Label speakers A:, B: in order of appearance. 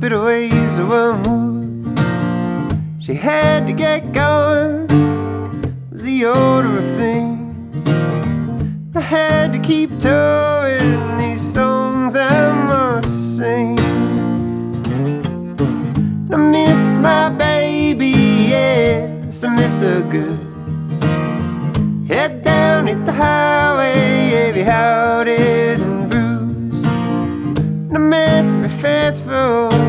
A: better ways of one would. She had to get going, was the order of things. I had to keep towing these songs I must sing. I miss my baby, yes, I miss her good. Head down, hit the highway, heavy hearted and bruised. And I meant to be faithful,